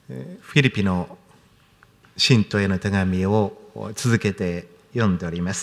フィリピの信徒への手紙を続けて読んでおります。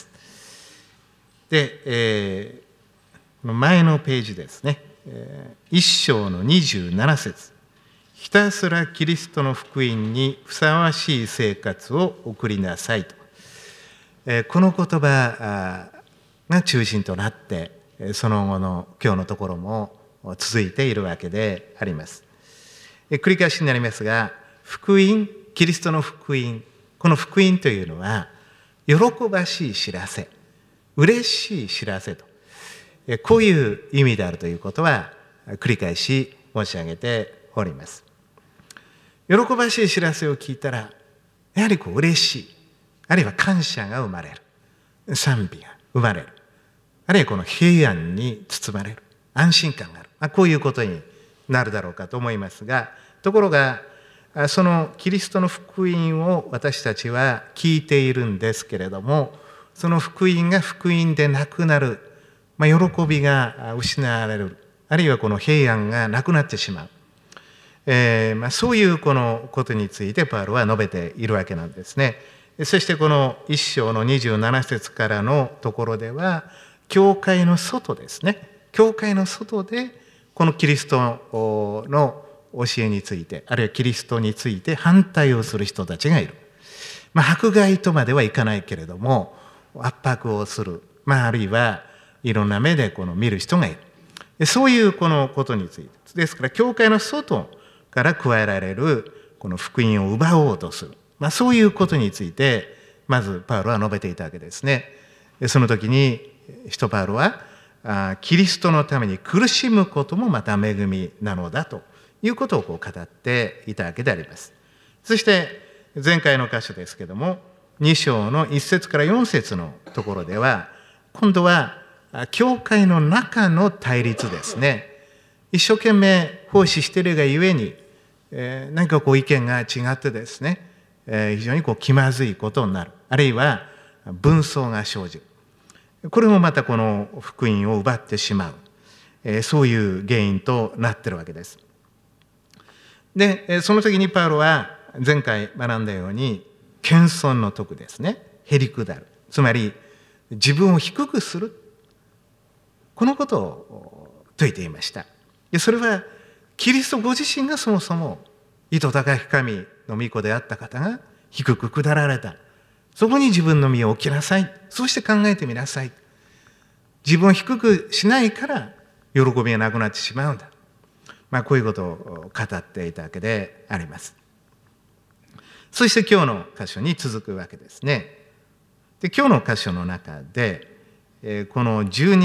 で、前のページですね、1章の27節、ひたすらキリストの福音にふさわしい生活を送りなさいと、この言葉が中心となって、その後の今日のところも続いているわけであります。繰り返しになりますが、福音、キリストの福音、この福音というのは喜ばしい知らせ、嬉しい知らせと、こういう意味であるということは繰り返し申し上げております。喜ばしい知らせを聞いたら、やはり嬉しい、あるいは感謝が生まれる、賛美が生まれる、あるいはこの平安に包まれる、安心感がある、こういうことになるだろうかと思いますが、ところがそのキリストの福音を私たちは聞いているんですけれども、その福音が福音でなくなる、喜びが失われる、あるいはこの平安がなくなってしまう、そういうこのことについてパウロは述べているわけなんですね。そしてこの1章の27節からのところでは、教会の外ですね、教会の外でこのキリストの教えについて、あるいはキリストについて反対をする人たちがいる。迫害とまではいかないけれども、圧迫をする、あるいはいろんな目で見る人がいる。そういうこのことについてですから、教会の外から加えられるこの福音を奪おうとする、そういうことについてまずパウロは述べていたわけですね。その時に使徒パウロはキリストのために苦しむこともまた恵みなのだということを語っていたわけであります。そして前回の箇所ですけども、2章の1節から4節のところでは、今度は教会の中の対立ですね。一生懸命奉仕しているがゆえに、何か意見が違ってですね、非常に気まずいことになる、あるいは分相が生じる。これもまたこの福音を奪ってしまう、そういう原因となっているわけです。で、その時にパウロは前回学んだように、謙遜の徳ですね、へりくだる、つまり自分を低くする、このことを説いていました。で、それはキリストご自身がそもそも意図高き神の御子であった方が低く下られた。そこに自分の身を置きなさい。そうして考えてみなさい。自分を低くしないから喜びがなくなってしまうんだ。こういうことを語っていたわけであります。そして今日の箇所に続くわけですね。で、今日の箇所の中で、この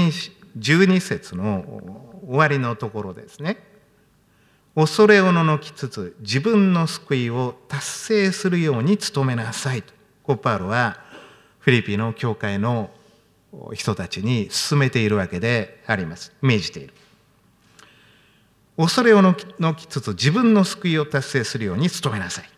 12節の終わりのところですね。恐れおののきつつ自分の救いを達成するように努めなさいと、パウロはフィリピの教会の人たちに勧めているわけであります。命じている。恐れおのきつつ自分の救いを達成するように努めなさい。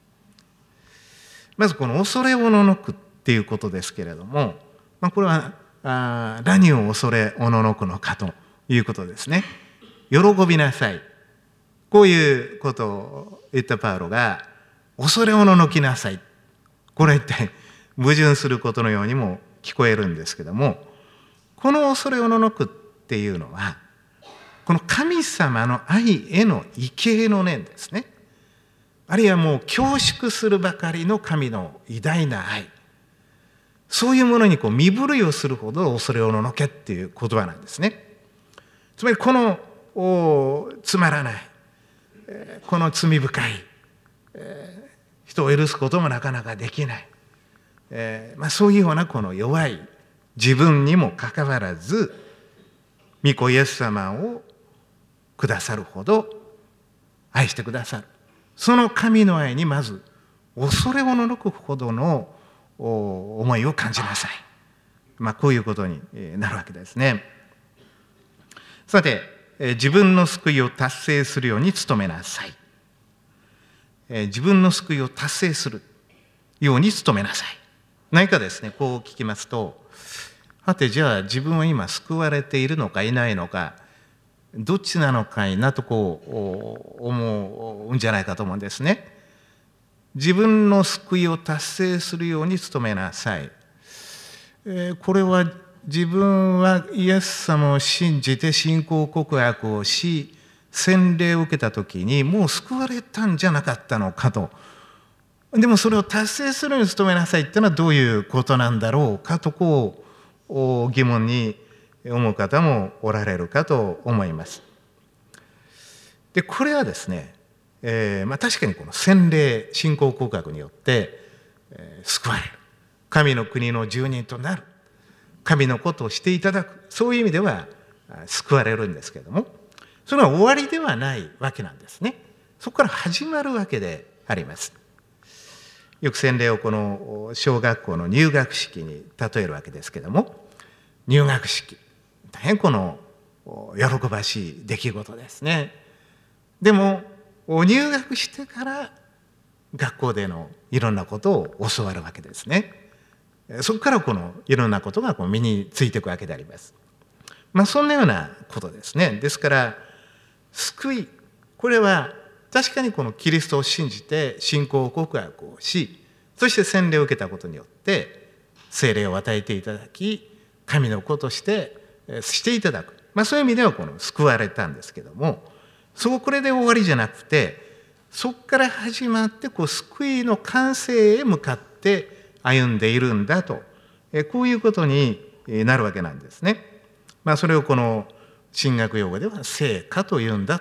まずこの恐れおののくっていうことですけれども、これは何を恐れおののくのかということですね。喜びなさい、こういうことを言ったパウロが恐れおののきなさい、これは一体矛盾することのようにも聞こえるんですけども、この恐れおののくっていうのはこの神様の愛への畏敬の念ですね。あるいはもう恐縮するばかりの神の偉大な愛、そういうものに身震いをするほど恐れおののけっていう言葉なんですね。つまりこのつまらない、この罪深い、人を許すこともなかなかできない、そういうようなこの弱い自分にもかかわらず、御子イエス様をくださるほど愛してくださる、その神の愛にまず恐れおののくほどの思いを感じなさい。こういうことになるわけですね。さて、自分の救いを達成するように努めなさい。自分の救いを達成するように努めなさい。何かですね、こう聞きますと、じゃあ自分は今救われているのかいないのか、 どっちなのかいなと思うんじゃないかと思うんですね。自分の救いを達成するように努めなさい。これは自分はイエス様を信じて信仰告白をし、洗礼を受けた時にもう救われたんじゃなかったのかと。でもそれを達成するように努めなさいっていうのはどういうことなんだろうかと疑問に思う方もおられるかと思います。でこれはですね、確かにこの洗礼信仰告白によって、救われる、神の国の住人となる、神のことをしていただく、そういう意味では救われるんですけれども、それは終わりではないわけなんですね。そこから始まるわけであります。よく洗礼をこの小学校の入学式に例えるわけですけれども、入学式大変この喜ばしい出来事ですね。でも入学してから学校でのいろんなことを教わるわけですね。そこからこのいろんなことが身についていくわけであります。そんなようなことですね。ですから救い、これは確かにこのキリストを信じて信仰告白をし、そして洗礼を受けたことによって聖霊を与えていただき、神の子としていただく、そういう意味ではこの救われたんですけども、これで終わりじゃなくて、そこから始まって救いの完成へ向かって歩んでいるんだと、こういうことになるわけなんですね。それをこの神学用語では成果というんだ。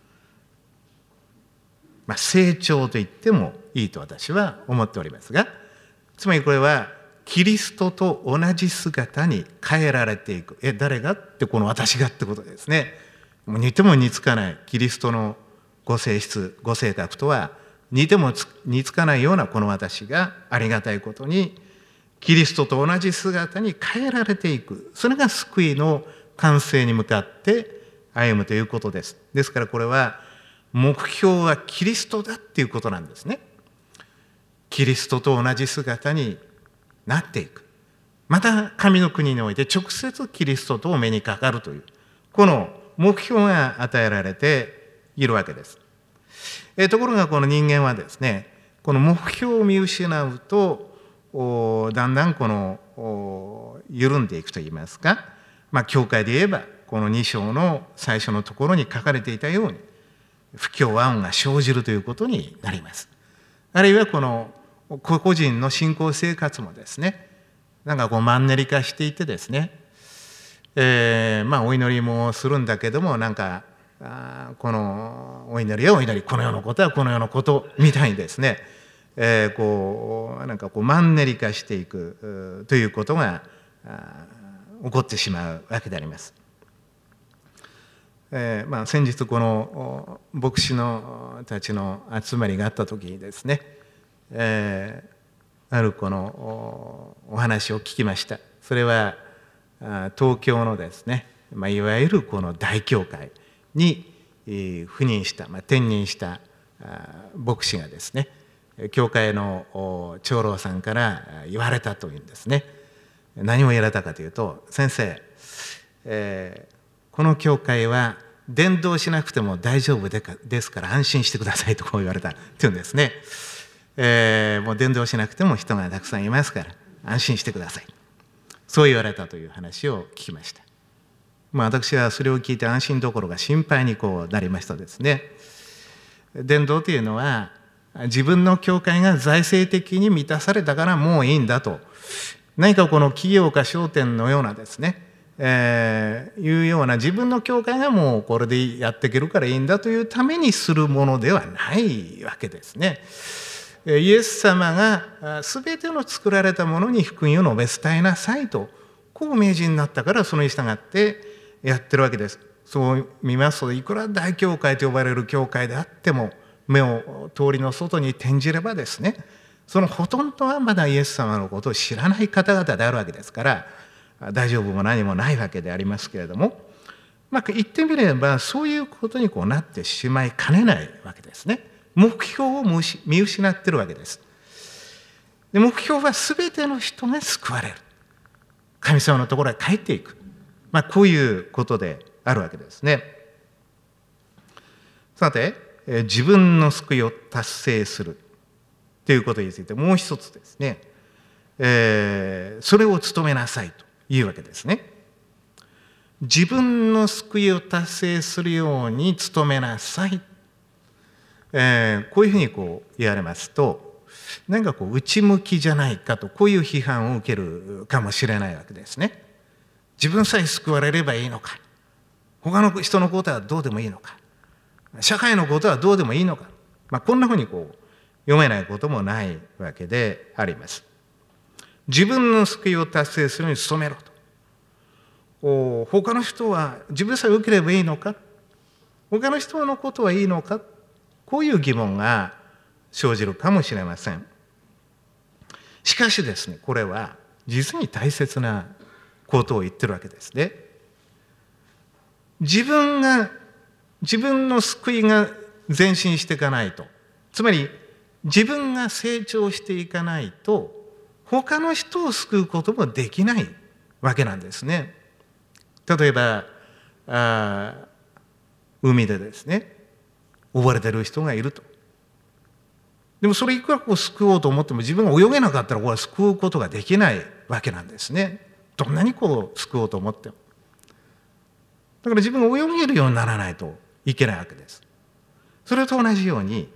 成長と言ってもいいと私は思っておりますが、つまりこれはキリストと同じ姿に変えられていく。誰がってこの私がってことですね。もう似ても似つかないキリストのご性質、ご性格とは似ても似つかないようなこの私がありがたいことにキリストと同じ姿に変えられていく。それが救いの完成に向かって歩むということです。ですからこれは目標はキリストだっていうことなんですね。キリストと同じ姿になっていく。また神の国において直接キリストとお目にかかるというこの目標が与えられているわけです。ところがこの人間はですね、この目標を見失うとだんだん緩んでいくといいますか、教会で言えばこの2章の最初のところに書かれていたように不協和音が生じるということになります。あるいはこの個々人の信仰生活もですね、マンネリ化していてですね、お祈りもするんだけどもこのお祈りはお祈り、この世のことはこの世のことみたいにですね、マンネリ化していくということが起こってしまうわけであります。先日この牧師のたちの集まりがあった時にですね、あるこのお話を聞きました。それは東京のですね、いわゆるこの大教会に赴任した、転任した牧師がですね、教会の長老さんから言われたというんですね。何を言われたかというと、先生、この教会は伝道しなくても大丈夫ですから安心してくださいとこう言われたっていうんですね。もう伝道しなくても人がたくさんいますから安心してください、そう言われたという話を聞きました。私はそれを聞いて安心どころか心配になりましたですね。伝道というのは自分の教会が財政的に満たされたからもういいんだと、何かこの企業か商店のようなですね、いうような自分の教会がもうこれでやっていけるからいいんだというためにするものではないわけですね。イエス様が全ての作られたものに福音を述べ伝えなさいとこう命じになったから、それに従ってやってるわけです。そう見ますと、いくら大教会と呼ばれる教会であっても目を通りの外に転じればですね、そのほとんどはまだイエス様のことを知らない方々であるわけですから、大丈夫も何もないわけでありますけれども、言ってみればそういうことになってしまいかねないわけですね。目標を見失ってるわけです。で、目標は全ての人が救われる、神様のところへ帰っていく、こういうことであるわけですね。 さて、自分の救いを達成するということについてもう一つですね、それを努めなさいというわけですね。自分の救いを達成するように努めなさい、こういうふうに言われますと、何か内向きじゃないかと、こういう批判を受けるかもしれないわけですね。自分さえ救われればいいのか、他の人のことはどうでもいいのか、社会のことはどうでもいいのか、こんなふうに読めないこともないわけであります。自分の救いを達成するように努めろと。他の人は自分さえ受ければいいのか、他の人のことはいいのか、こういう疑問が生じるかもしれません。しかしですね、これは実に大切なことを言ってるわけですね。自分の救いが前進していかないと、つまり自分が成長していかないと他の人を救うこともできないわけなんですね。例えば海でですね溺れてる人がいると。でもそれいくら救おうと思っても自分が泳げなかったらこれは救うことができないわけなんですね。どんなに救おうと思っても。だから自分が泳げるようにならないといけないわけです。それと同じように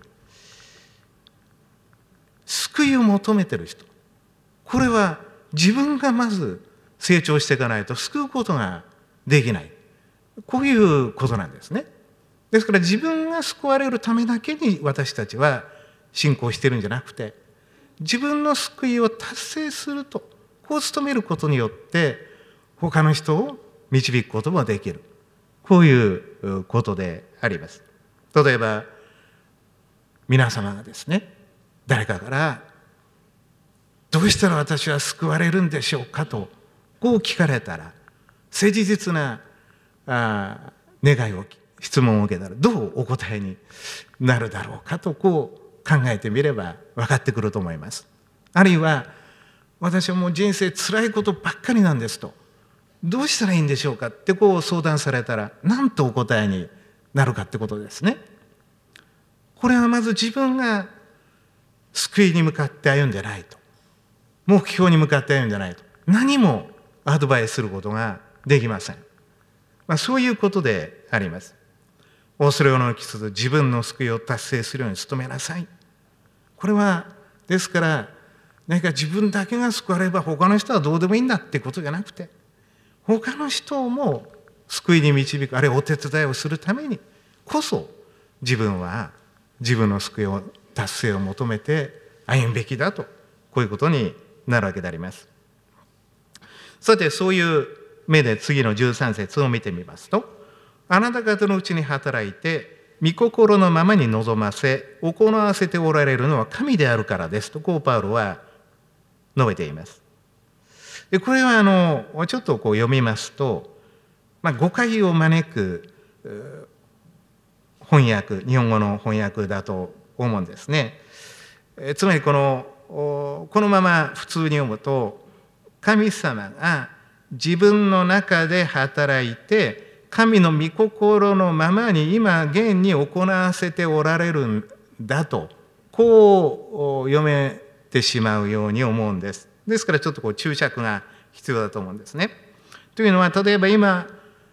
救いを求めてる人、これは自分がまず成長していかないと救うことができない、こういうことなんですね。ですから自分が救われるためだけに私たちは信仰してるんじゃなくて、自分の救いを達成するとこう努めることによって他の人を導くこともできる、こういうことであります。例えば皆様がですね誰かからどうしたら私は救われるんでしょうかとこう聞かれたら、誠実な願いを質問を受けたらどうお答えになるだろうかと考えてみれば分かってくると思います。あるいは私はもう人生つらいことばっかりなんですと、どうしたらいいんでしょうかって相談されたら何とお答えになるかってことですね。これはまず自分が救いに向かって歩んでないと、目標に向かって歩んでないと何もアドバイスすることができません。そういうことであります。恐れをのきつつ自分の救いを達成するように努めなさい。これはですから何か自分だけが救われれば他の人はどうでもいいんだってことじゃなくて、他の人も救いに導く、あるいはお手伝いをするためにこそ自分は自分の救いを達成を求めて歩むべきだと、こういうことになるわけであります。さてそういう目で次の13節を見てみますと、あなた方のうちに働いて御心のままに望ませ行わせておられるのは神であるからですとパウロは述べています。でこれはちょっと読みますと、誤解を招く翻訳、日本語の翻訳だと思うんですね。つまりこのまま普通に読むと、神様が自分の中で働いて神の御心のままに今現に行わせておられるんだと読めてしまうように思うんです。ですからちょっと注釈が必要だと思うんですね。というのは例えば今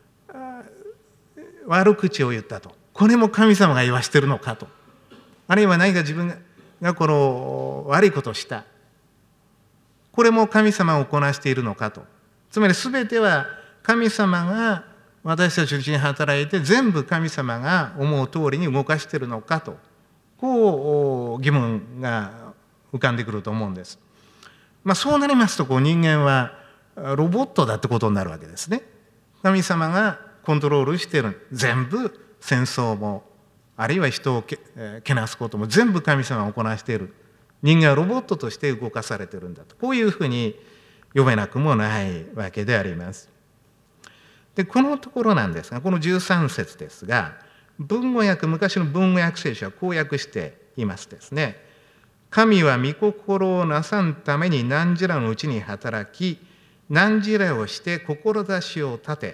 悪口を言ったと、これも神様が言わしてるのかと、あるいは何か自分が悪いことをした、これも神様が行わしているのかと、つまり全ては神様が私たちのうちに働いて全部神様が思う通りに動かしているのかと、疑問が浮かんでくると思うんです。そうなりますと人間はロボットだってことになるわけですね。神様がコントロールしている、全部戦争もあるいは人をけなすことも全部神様が行わしている、人間はロボットとして動かされているんだと、こういうふうに読めなくもないわけであります。でこのところなんですが、この13節ですが、文語訳、昔の文語訳聖書はこう訳していますですね。神は御心をなさんために汝らのうちに働き、汝らをして志を立て、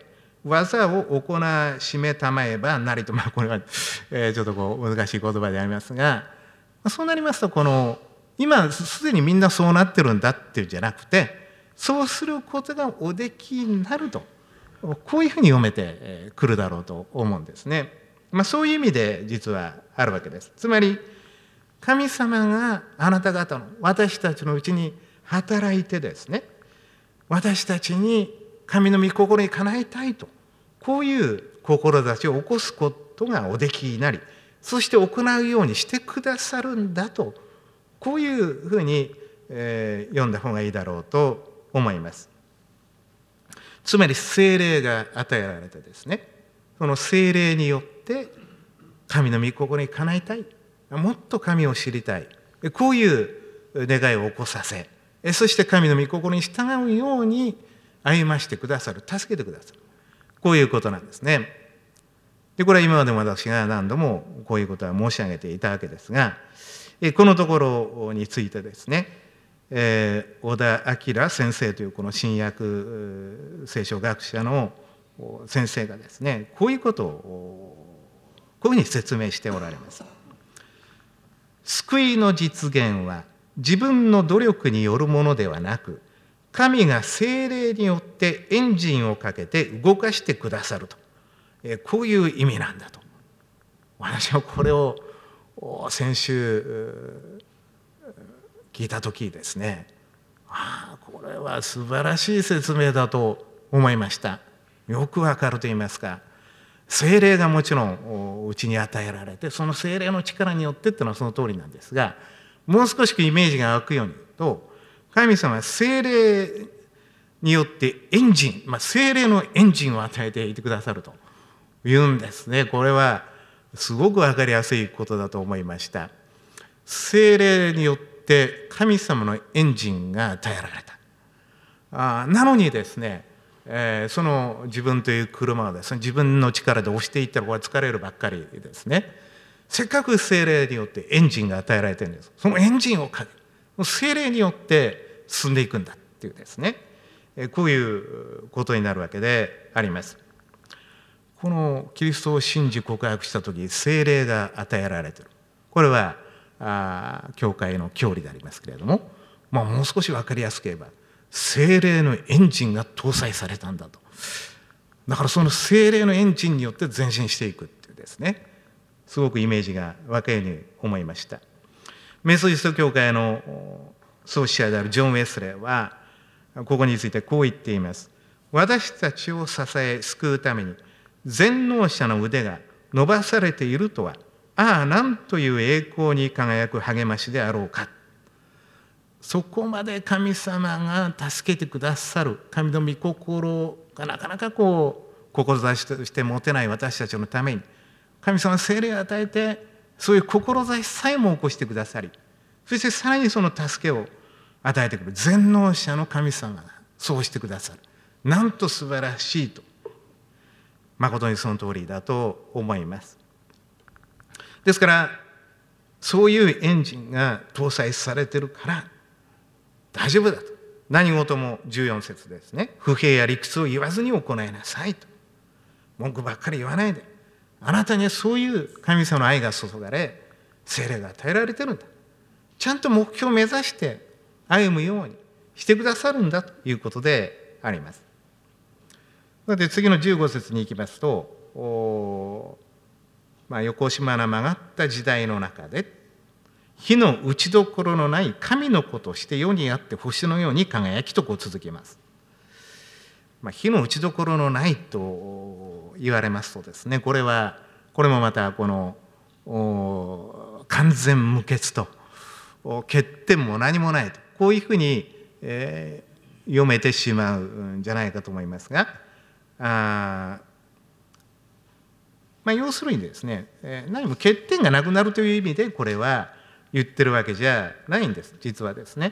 技を行わしめたまえばなりと、これは、ちょっと難しい言葉でありますが、そうなりますと今すでにみんなそうなってるんだっていうんじゃなくて、そうすることがおできになると、こういうふうに読めてくるだろうと思うんですね。そういう意味で実はあるわけです。つまり神様があなた方の私たちのうちに働いてですね、私たちに神の御心にかなえたいと、こういう志を起こすことがおできになり、そして行うようにしてくださるんだと、こういうふうに、読んだ方がいいだろうと思います。つまり聖霊が与えられてですね、その聖霊によって神の御心にかなえたい、もっと神を知りたい、こういう願いを起こさせ、そして神の御心に従うように歩ましてくださる、助けてくださる、こういうことなんですね。でこれは今までも私が何度もこういうことは申し上げていたわけですが、このところについてですね、小田明先生というこの新約聖書学者の先生がですね、こういうことをこういうふうに説明しておられます。救いの実現は自分の努力によるものではなく、神が聖霊によってエンジンをかけて動かしてくださると、こういう意味なんだと。私はこれを先週聞いた時ですね、これは素晴らしい説明だと思いました。よくわかると言いますか、聖霊がもちろんうちに与えられて、その聖霊の力によってっていうのはその通りなんですが、もう少しイメージが湧くように言うと、神様は聖霊によってエンジン、聖霊のエンジンを与えていてくださるというんですね。これはすごく分かりやすいことだと思いました。聖霊によって神様のエンジンが与えられた。なのにですね、その自分という車をですね、自分の力で押していったらこれ疲れるばっかりですね。せっかく聖霊によってエンジンが与えられてるんです。そのエンジンをかける、聖霊によって進んでいくんだっていうですね、こういうことになるわけであります。このキリストを信じ告白した時、聖霊が与えられている、これは教会の教理でありますけれども、もう少し分かりやすく言えば聖霊のエンジンが搭載されたんだと。だからその聖霊のエンジンによって前進していくっていうですね、すごくイメージが分かるように思いました。メソジスト教会の創始者であるジョン・ウェスレーはここについてこう言っています。私たちを支え救うために全能者の腕が伸ばされているとは、なんという栄光に輝く励ましであろうか。そこまで神様が助けてくださる、神の御心がなかなか志として持てない私たちのために、神様は聖霊を与えて、そういう志さえも起こしてくださり、そしてさらにその助けを与えてくる全能者の神様がそうしてくださる。なんと素晴らしいと、誠にその通りだと思います。ですからそういうエンジンが搭載されてるから大丈夫だと。何事も14節ですね、不平や理屈を言わずに行いなさいと。文句ばっかり言わないで、あなたにはそういう神様の愛が注がれ、聖霊が与えられてるんだ、ちゃんと目標を目指して歩むようにしてくださるんだということであります。で次の15節に行きますと、横島な曲がった時代の中で火の打ちどころのない神の子として世にあって星のように輝きと続きます。火の打ちどころのないと言われますとですね、これもまたこの完全無欠と欠点も何もないと、こういうふうに、読めてしまうんじゃないかと思いますが、要するにですね、何も欠点がなくなるという意味でこれは言ってるわけじゃないんです、実はですね。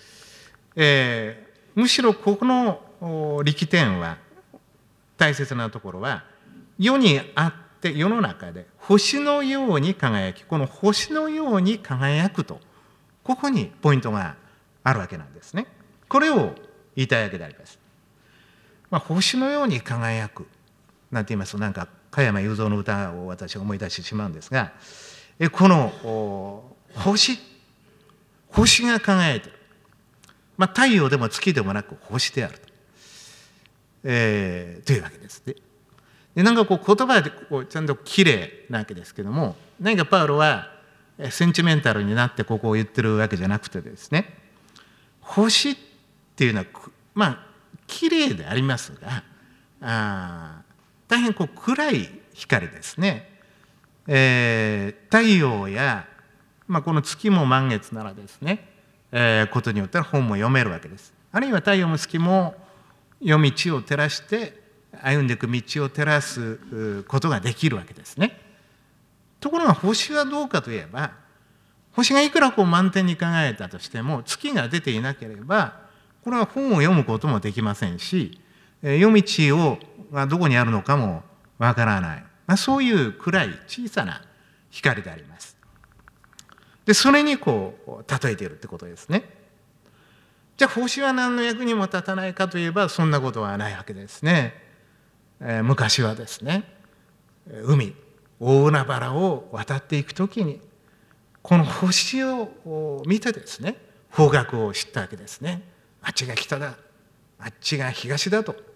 むしろここの力点は、大切なところは、世にあって世の中で星のように輝き、この星のように輝くと、ここにポイントがあるわけなんですね。これを言いたいわけであります。星のように輝く、 なんて言いますと、なんか加山雄三の歌を私は思い出してしまうんですが、この星が輝いている、太陽でも月でもなく星であると、いうわけですね。でなんかこう言葉でこうちゃんときれいなわけですけども、何かパウロはセンチメンタルになってここを言ってるわけじゃなくてですね、星っていうのはきれいでありますが、大変こう暗い光ですね。太陽や、この月も満月ならですね、ことによっては本も読めるわけです。あるいは太陽も月も夜道を照らして歩んでいく道を照らすことができるわけですね。ところが星はどうかといえば、星がいくらこう満天に輝いたとしても、月が出ていなければこれは本を読むこともできませんし、夜道がどこにあるのかもわからない、そういう暗い小さな光であります。でそれにこう例えているってことですね。じゃあ星は何の役にも立たないかといえば、そんなことはないわけですね。昔はですね、大海原を渡っていくときにこの星を見てですね、方角を知ったわけですね。あっちが北だ、あっちが東だと。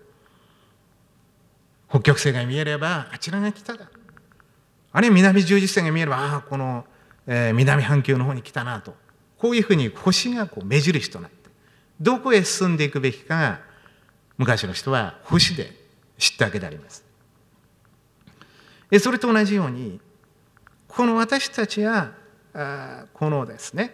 北極星が見えればあちらが北だ、あるいは南十字星が見えればこの南半球の方に来たなと。こういうふうに星がこう目印となって、どこへ進んでいくべきかが昔の人は星で知ったわけであります。それと同じように、この私たちはこのですね、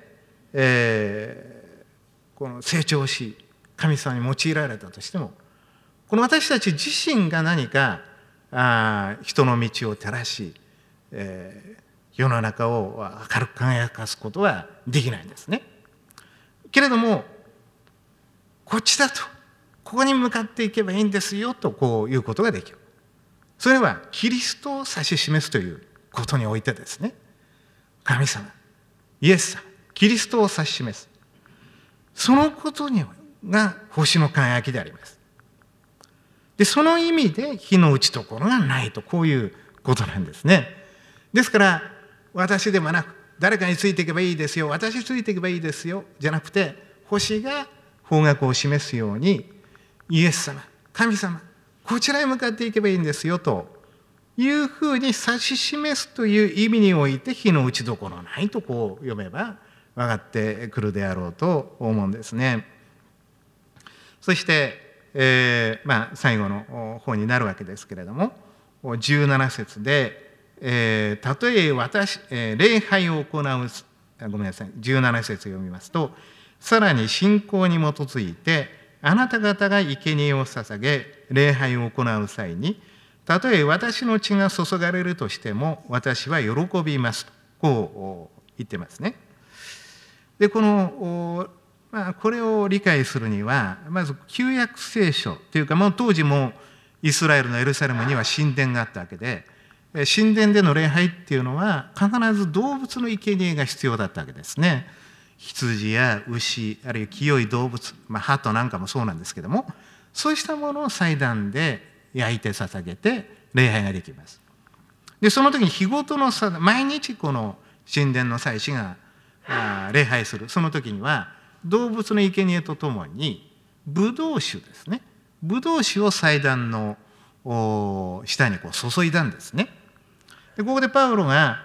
この成長し神様に用いられたとしても、この私たち自身が何か人の道を照らし、世の中を明るく輝かすことはできないんですね。けれどもこっちだと、ここに向かっていけばいいんですよとこういうことができる。それはキリストを指し示すということにおいてですね、神様イエス様キリストを指し示す、そのことが星の輝きであります。でその意味で火の打ち所がないと、こういうことなんですね。ですから私でもなく誰かについていけばいいですよ、私についていけばいいですよじゃなくて、星が方角を示すようにイエス様神様こちらへ向かっていけばいいんですよというふうに指し示すという意味において、火の打ち所ないとこう読めば分かってくるであろうと思うんですね。そして、最後の方になるわけですけれども、17節で、たとえ礼拝を行う、17節読みますと、さらに信仰に基づいてあなた方が生贄を捧げ礼拝を行う際に、たとえ私の血が注がれるとしても私は喜びますとこう言ってますね。でこれを理解するには、まず旧約聖書というか、もう当時もイスラエルのエルサレムには神殿があったわけで、神殿での礼拝っていうのは必ず動物の生贄が必要だったわけですね。羊や牛、あるいは清い動物、鳩なんかもそうなんですけども、そうしたものを祭壇で焼いて捧げて礼拝ができます。でその時に日ごとの毎日この神殿の祭司が礼拝する、その時には動物の生贄とともにブドウ酒ですね、ブドウ酒を祭壇の下にこう注いだんですね。でここでパウロが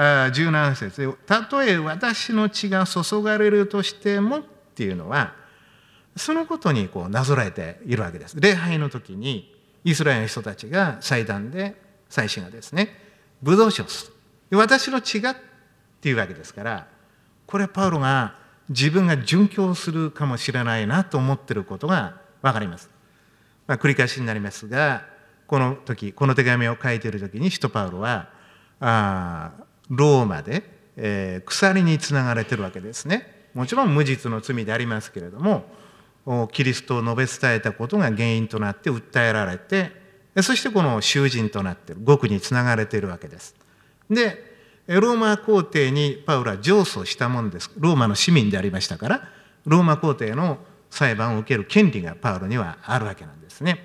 17節で、たとえ私の血が注がれるとしてもっていうのは、そのことにこうなぞらえているわけです。礼拝の時にイスラエルの人たちが祭壇で祭司がですね、ブドウ酒をする。で私の血がっていうわけですから、これはパウロが自分が殉教するかもしれないなと思っていることが分かります。繰り返しになりますが、この時この手紙を書いている時に使徒パウロはローマで、鎖につながれているわけですね。もちろん無実の罪でありますけれども、キリストを述べ伝えたことが原因となって訴えられて、そしてこの囚人となっている、獄につながれているわけです。でローマ皇帝にパウロは上訴したものです。ローマの市民でありましたから、ローマ皇帝の裁判を受ける権利がパウロにはあるわけなんですね。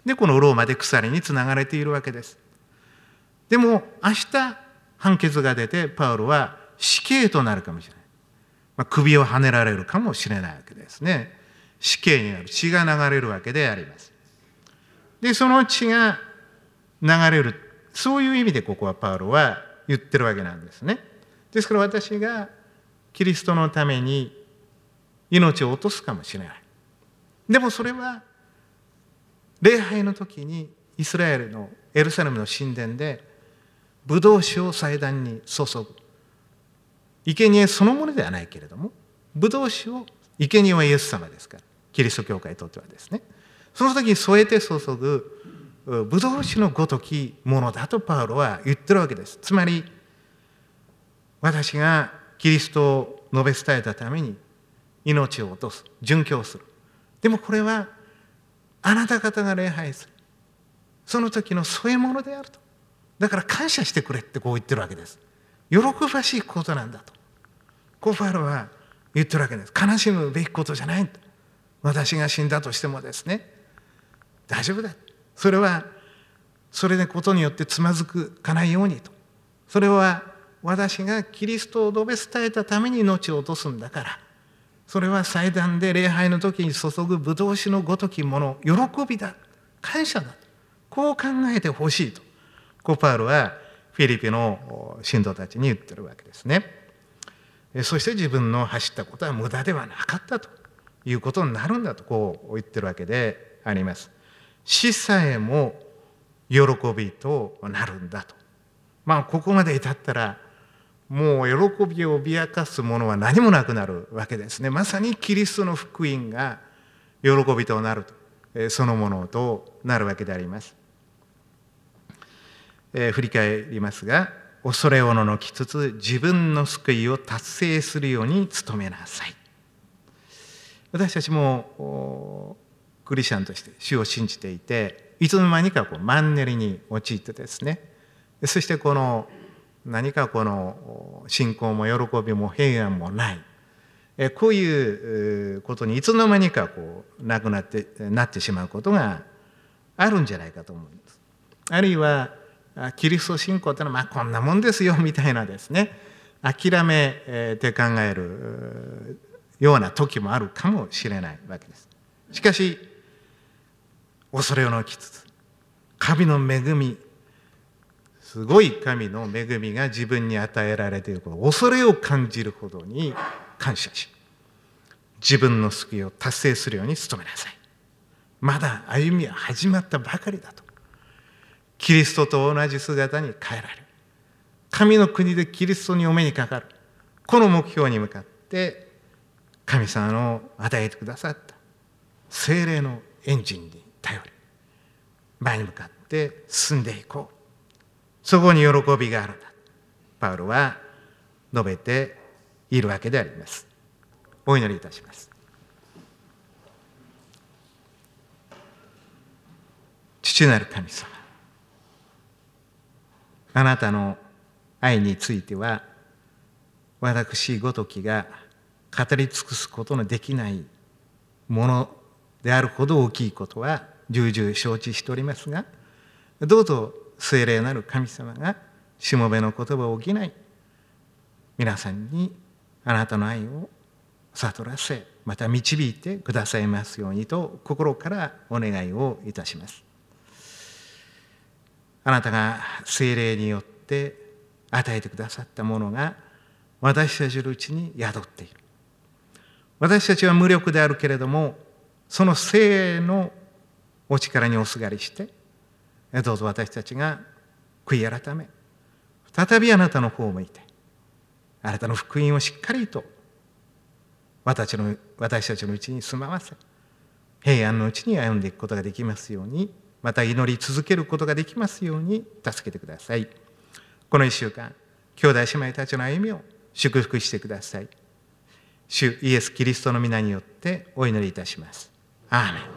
でこのローマで鎖につながれているわけです。でも明日判決が出てパウロは死刑となるかもしれない、首をはねられるかもしれないわけですね。死刑になる、血が流れるわけであります。でその血が流れる、そういう意味でここはパウロは言ってるわけなんですね。ですから私がキリストのために命を落とすかもしれない。でもそれは礼拝の時にイスラエルのエルサレムの神殿でブドウ酒を祭壇に注ぐ、生贄そのものではないけれどもブドウ酒を、生贄はイエス様ですから、キリスト教会にとってはですね、その時に添えて注ぐブドウ酒のごときものだとパウロは言ってるわけです。つまり私がキリストを述べ伝えたために命を落とす、殉教する。でもこれはあなた方が礼拝するその時の添え物であると。だから感謝してくれってこう言ってるわけです。喜ばしいことなんだと、こうパウロは言ってるわけです。悲しむべきことじゃない。私が死んだとしてもですね、大丈夫だ。それはそれでことによってつまずかないようにと。それは私がキリストを述べ伝えたために命を落とすんだから、それは祭壇で礼拝の時に注ぐブドウ酒のごときもの、喜びだ、感謝だ、こう考えてほしいと、こうパウロはフィリピの信徒たちに言ってるわけですね。そして自分の走ったことは無駄ではなかったということになるんだと、こう言ってるわけであります。死さえも喜びとなるんだと。ここまで至ったらもう喜びを脅かすものは何もなくなるわけですね。まさにキリストの福音が喜びとなると、そのものとなるわけであります。振り返りますが、恐れおののきつつ自分の救いを達成するように努めなさい。私たちもクリスチャンとして主を信じていて、いつの間にかマンネリに陥ってですね、そして何か信仰も喜びも平安もない、こういうことにいつの間にかなってしまうことがあるんじゃないかと思うんです。あるいはキリスト信仰というのはこんなもんですよみたいなですね、諦めて考えるような時もあるかもしれないわけです。しかし恐れをのきつつ神の恵み、すごい神の恵みが自分に与えられていること、恐れを感じるほどに感謝し、自分の救いを達成するように努めなさい。まだ歩みは始まったばかりだと。キリストと同じ姿に変えられる、神の国でキリストにお目にかかる、この目標に向かって神様の与えてくださった聖霊のエンジンに頼り、前に向かって進んでいこう。そこに喜びがあるんだ、パウロは述べているわけであります。お祈りいたします。父なる神様、あなたの愛については私ごときが語り尽くすことのできないものであるほど大きいことは重々承知しておりますが、どうぞ聖霊なる神様がしもべの言葉を補い、皆さんにあなたの愛を悟らせ、また導いてくださいますようにと心からお願いをいたします。あなたが聖霊によって与えてくださったものが私たちのうちに宿っている。私たちは無力であるけれども、その聖霊のお力におすがりして、どうぞ私たちが悔い改め、再びあなたの方を向いて、あなたの福音をしっかりと私たちのうちに住まわせ、平安のうちに歩んでいくことができますように、また祈り続けることができますように助けてください。この1週間、兄弟姉妹たちの歩みを祝福してください。主イエス・キリストの皆によってお祈りいたします。アーメン。